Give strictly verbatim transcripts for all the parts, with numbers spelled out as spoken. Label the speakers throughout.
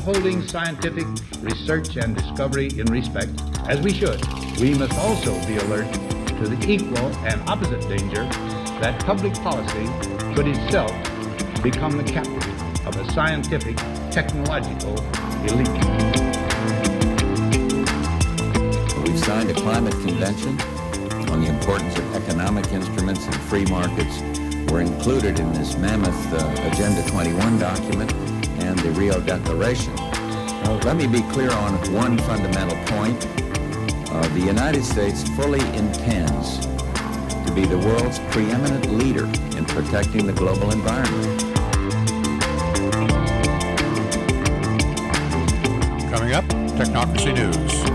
Speaker 1: holding scientific research and discovery in respect, as we should, we must also be alert to the equal and opposite danger that public policy should itself become the captive of a scientific, technological elite.
Speaker 2: We've signed a climate convention on the importance of economic instruments and free markets. Were included in this mammoth uh, Agenda twenty-one document and the Rio Declaration. Now, let me be clear on one fundamental point. Uh, the United States fully intends to be the world's preeminent leader in protecting the global environment.
Speaker 3: Coming up, Technocracy News.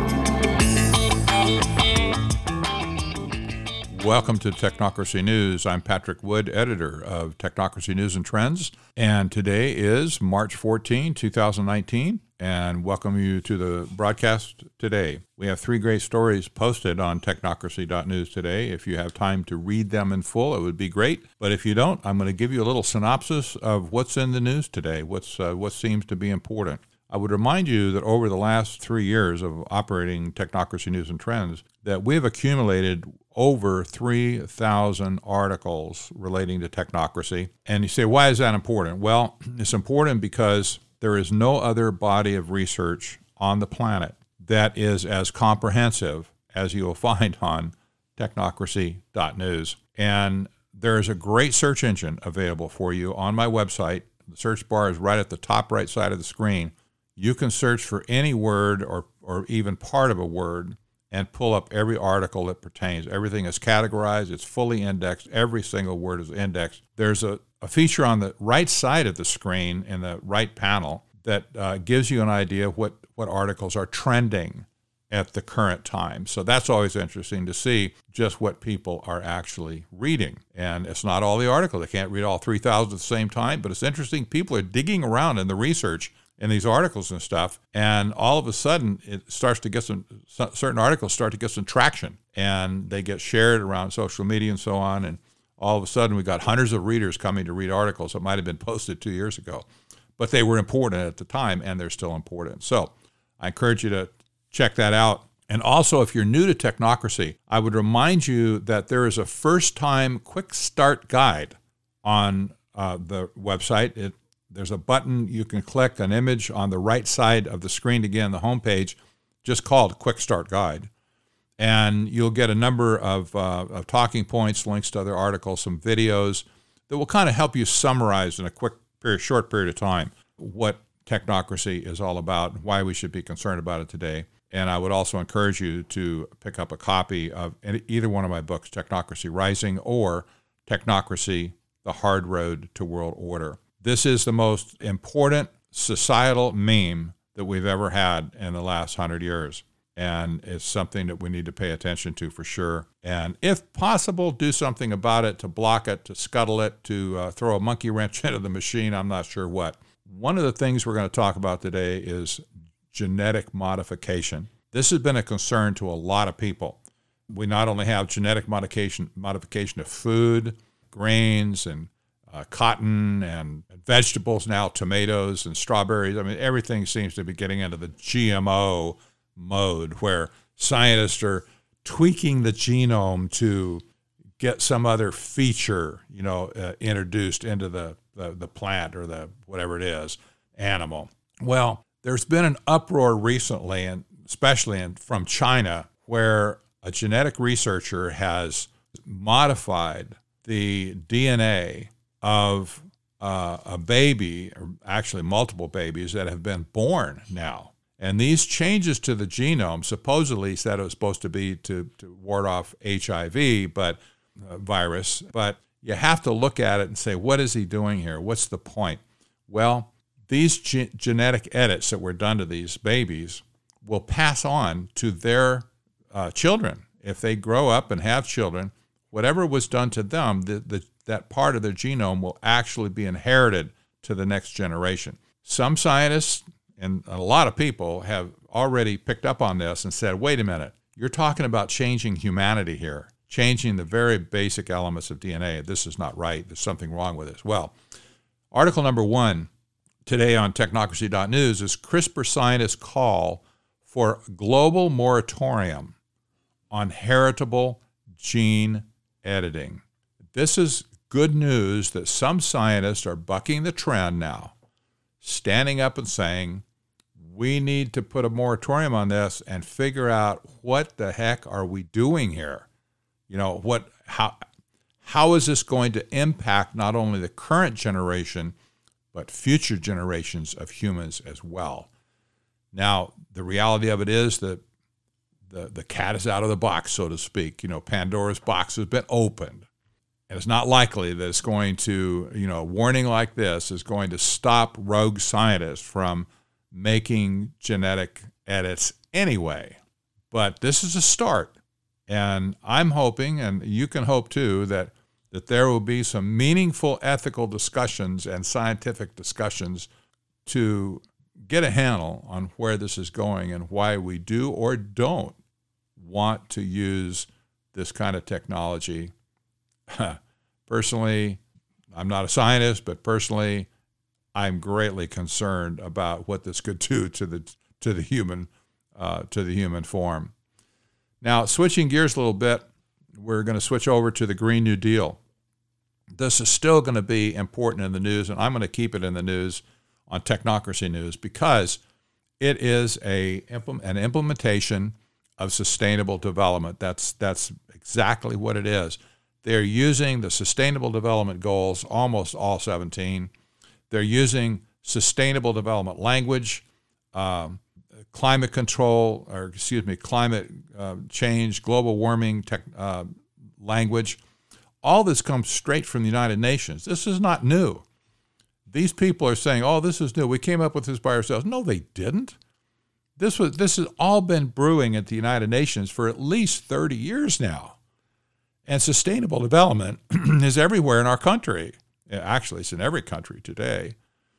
Speaker 3: Welcome to Technocracy News. I'm Patrick Wood, editor of Technocracy News and Trends, and today is March fourteenth, twenty nineteen, and welcome you to the broadcast today. We have three great stories posted on technocracy dot news today. If you have time to read them in full, it would be great, but if you don't, I'm going to give you a little synopsis of what's in the news today, what's uh, what seems to be important. I would remind you that over the last three years of operating Technocracy News and Trends, that we've accumulated over three thousand articles relating to technocracy. And you say, why is that important? Well, it's important because there is no other body of research on the planet that is as comprehensive as you will find on technocracy dot news. And there is a great search engine available for you on my website. The search bar is right at the top right side of the screen. You can search for any word or, or even part of a word and pull up every article that pertains. Everything is categorized. It's fully indexed. Every single word is indexed. There's a, a feature on the right side of the screen in the right panel that uh, gives you an idea of what, what articles are trending at the current time. So that's always interesting to see just what people are actually reading. And it's not all the articles. They can't read all three thousand at the same time, but it's interesting. People are digging around in the research in these articles and stuff, and all of a sudden it starts to get some, certain articles start to get some traction, and they get shared around social media and so on, and all of a sudden we got hundreds of readers coming to read articles that might have been posted two years ago, but they were important at the time, and they're still important. So I encourage you to check that out. And also, if you're new to technocracy, I would remind you that there is a first-time quick start guide on uh, the website. It There's a button you can click, an image on the right side of the screen, again, the homepage, just called Quick Start Guide. And you'll get a number of, uh, of talking points, links to other articles, some videos that will kind of help you summarize in a quick, period, short period of time what technocracy is all about and why we should be concerned about it today. And I would also encourage you to pick up a copy of either one of my books, Technocracy Rising or Technocracy, The Hard Road to World Order. This is the most important societal meme that we've ever had in the last hundred years. And it's something that we need to pay attention to for sure. And if possible, do something about it, to block it, to scuttle it, to uh, throw a monkey wrench into the machine. I'm not sure what. One of the things we're going to talk about today is genetic modification. This has been a concern to a lot of people. We not only have genetic modification, modification of food, grains, and Uh, cotton and vegetables now, tomatoes and strawberries. I mean, everything seems to be getting into the G M O mode where scientists are tweaking the genome to get some other feature, you know, uh, introduced into the, the, the plant or the whatever it is, animal. Well, there's been an uproar recently, and especially in, from China, where a genetic researcher has modified the D N A of uh, a baby, or actually multiple babies that have been born now. And these changes to the genome supposedly said it was supposed to be to, to ward off H I V but uh, virus, but you have to look at it and say, what is he doing here? What's the point? Well, these ge- genetic edits that were done to these babies will pass on to their uh, children. If they grow up and have children, whatever was done to them, the, the that part of their genome will actually be inherited to the next generation. Some scientists and a lot of people have already picked up on this and said, wait a minute, you're talking about changing humanity here, changing the very basic elements of D N A. This is not right. There's something wrong with this. Well, article number one today on technocracy dot news is CRISPR scientists call for global moratorium on heritable gene editing. This is good news that some scientists are bucking the trend now, standing up and saying, we need to put a moratorium on this and figure out what the heck are we doing here? You know, what, how, how is this going to impact not only the current generation, but future generations of humans as well? Now, the reality of it is that the, the cat is out of the box, so to speak. You know, Pandora's box has been opened. And it's not likely that it's going to, you know, a warning like this is going to stop rogue scientists from making genetic edits anyway. But this is a start. And I'm hoping, and you can hope too, that, that there will be some meaningful ethical discussions and scientific discussions to get a handle on where this is going and why we do or don't want to use this kind of technology. Personally, I'm not a scientist, but personally, I'm greatly concerned about what this could do to the to the human uh, to the human form. Now, switching gears a little bit, we're going to switch over to the Green New Deal. This is still going to be important in the news, and I'm going to keep it in the news on Technocracy News because it is a an implementation of sustainable development. That's that's exactly what it is. They're using the Sustainable Development Goals, almost all seventeen. They're using sustainable development language, um, climate control, or excuse me, climate uh, change, global warming tech, uh, language. All this comes straight from the United Nations. This is not new. These people are saying, oh, this is new. We came up with this by ourselves. No, they didn't. This was this has all been brewing at the United Nations for at least thirty years now. And sustainable development is everywhere in our country. Actually, it's in every country today.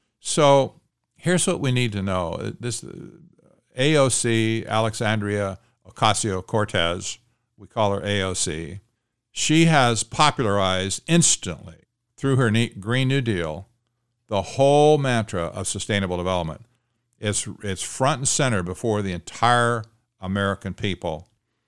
Speaker 3: So here's what we need to know. This A O C, Alexandria Ocasio-Cortez, we call her A O C, she has popularized instantly through her Green New Deal the whole mantra of sustainable development. It's, it's front and center before the entire American people,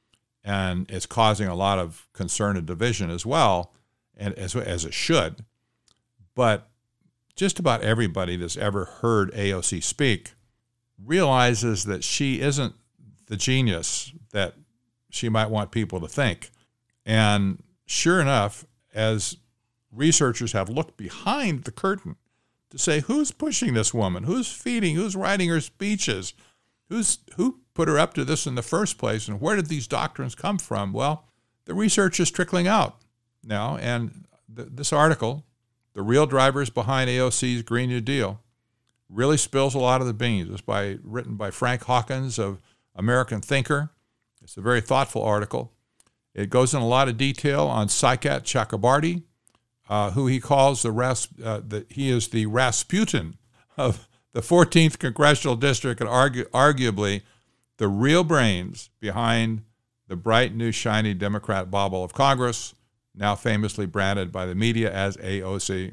Speaker 3: and it's causing a lot of concern and division as well, and as, as it should. But just about everybody that's ever heard A O C speak realizes that she isn't the genius that she might want people to think. And sure enough, as researchers have looked behind the curtain to say, who's pushing this woman? Who's feeding? Who's writing her speeches? Who's who put her up to this in the first place? And where did these doctrines come from? Well, the research is trickling out now. And th- this article, The Real Drivers Behind A O C's Green New Deal, really spills a lot of the beans. It's by, written by Frank Hawkins of American Thinker. It's a very thoughtful article. It goes in a lot of detail on Saikat Chakrabarty, uh, who he calls the, Ras, uh, the he is the Rasputin of the fourteenth Congressional District, and argu- arguably the real brains behind the bright, new, shiny Democrat bauble of Congress, now famously branded by the media as A O C.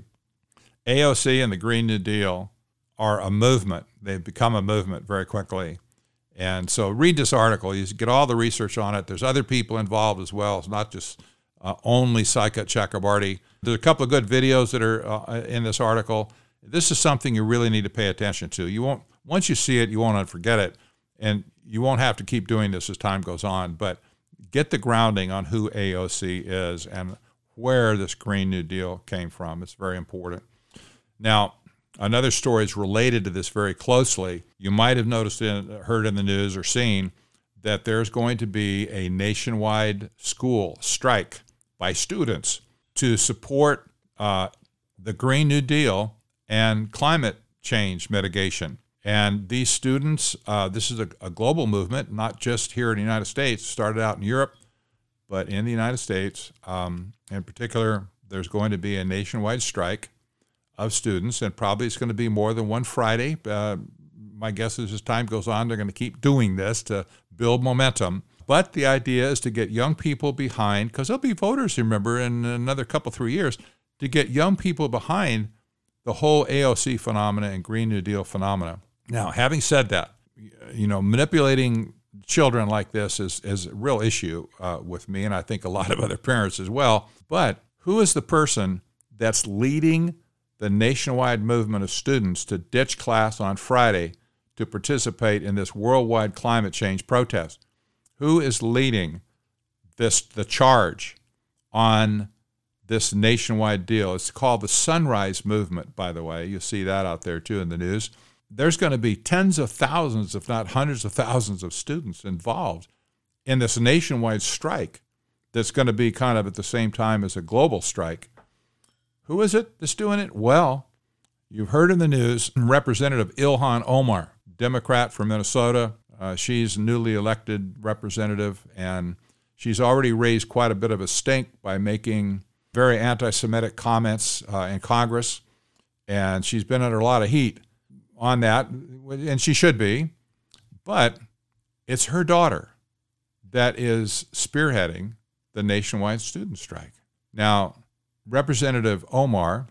Speaker 3: A O C and the Green New Deal are a movement. They've become a movement very quickly. And so read this article. You get all the research on it. There's other people involved as well. It's not just uh, only Saikat Chakrabarty. There's a couple of good videos that are uh, in this article. This is something you really need to pay attention to. You won't once you see it, you won't forget it, and you won't have to keep doing this as time goes on. But get the grounding on who A O C is and where this Green New Deal came from. It's very important. Now, another story is related to this very closely. You might have noticed, in, heard in the news or seen that there's going to be a nationwide school strike by students to support uh, the Green New Deal and climate change mitigation. And these students, uh, this is a, a global movement, not just here in the United States. It started out in Europe, but in the United States. Um, in particular, there's going to be a nationwide strike of students, and probably it's going to be more than one Friday. Uh, my guess is as time goes on, they're going to keep doing this to build momentum. But the idea is to get young people behind, because there'll be voters, remember, in another couple, three years, to get young people behind the whole A O C phenomena and Green New Deal phenomena. Now, having said that, you know, manipulating children like this is, is a real issue uh, with me, and I think a lot of other parents as well. But who is the person that's leading the nationwide movement of students to ditch class on Friday to participate in this worldwide climate change protest? Who is leading this the charge on this nationwide deal? It's called the Sunrise Movement, by the way. You see that out there, too, in the news. There's going to be tens of thousands, if not hundreds of thousands of students involved in this nationwide strike that's going to be kind of at the same time as a global strike. Who is it that's doing it? Well, you've heard in the news Representative Ilhan Omar, Democrat from Minnesota. Uh, she's a newly elected representative, and she's already raised quite a bit of a stink by making very anti-Semitic comments uh, in Congress, and she's been under a lot of heat on that, and she should be, but it's her daughter that is spearheading the nationwide student strike. Now, Representative Omar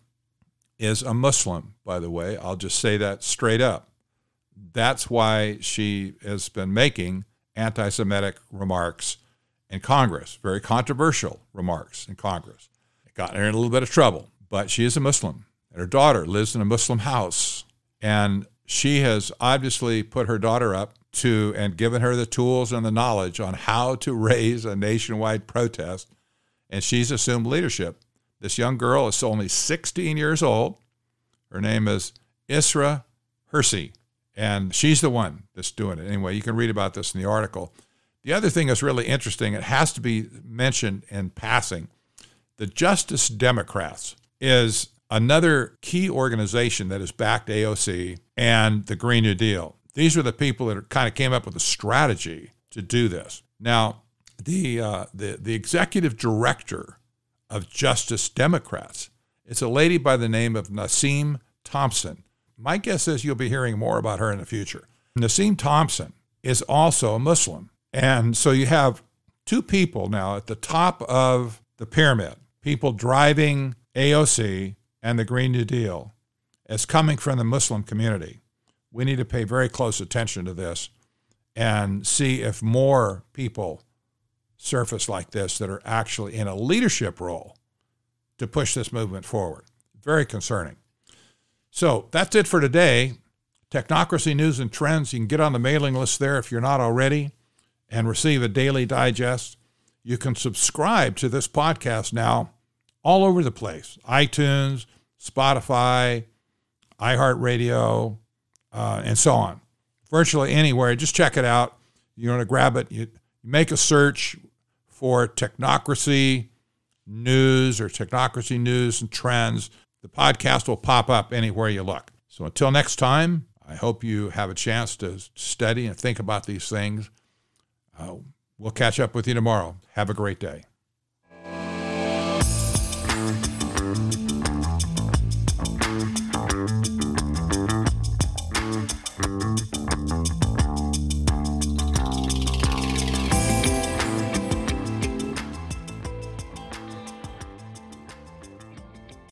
Speaker 3: is a Muslim, by the way. I'll just say that straight up. That's why she has been making anti-Semitic remarks in Congress, very controversial remarks in Congress. It got her in a little bit of trouble, but she is a Muslim, and her daughter lives in a Muslim house. And she has obviously put her daughter up to and given her the tools and the knowledge on how to raise a nationwide protest, and she's assumed leadership. This young girl is only sixteen years old. Her name is Isra Hirsi, and she's the one that's doing it. Anyway, you can read about this in the article. The other thing that's really interesting, it has to be mentioned in passing, the Justice Democrats is another key organization that has backed A O C and the Green New Deal. These are the people that are, kind of came up with a strategy to do this. Now, the uh, the the executive director of Justice Democrats is a lady by the name of Nasim Thompson. My guess is you'll be hearing more about her in the future. Nasim Thompson is also a Muslim. And so you have two people now at the top of the pyramid, people driving A O C and the Green New Deal as coming from the Muslim community. We need to pay very close attention to this and see if more people surface like this that are actually in a leadership role to push this movement forward. Very concerning. So that's it for today. Technocracy News and Trends. You can get on the mailing list there if you're not already and receive a daily digest. You can subscribe to this podcast now all over the place. iTunes, Spotify, iHeartRadio, uh, and so on. Virtually anywhere. Just check it out. You want to grab it. You make a search for Technocracy News or Technocracy News and Trends. The podcast will pop up anywhere you look. So until next time, I hope you have a chance to study and think about these things. Uh, we'll catch up with you tomorrow. Have a great day.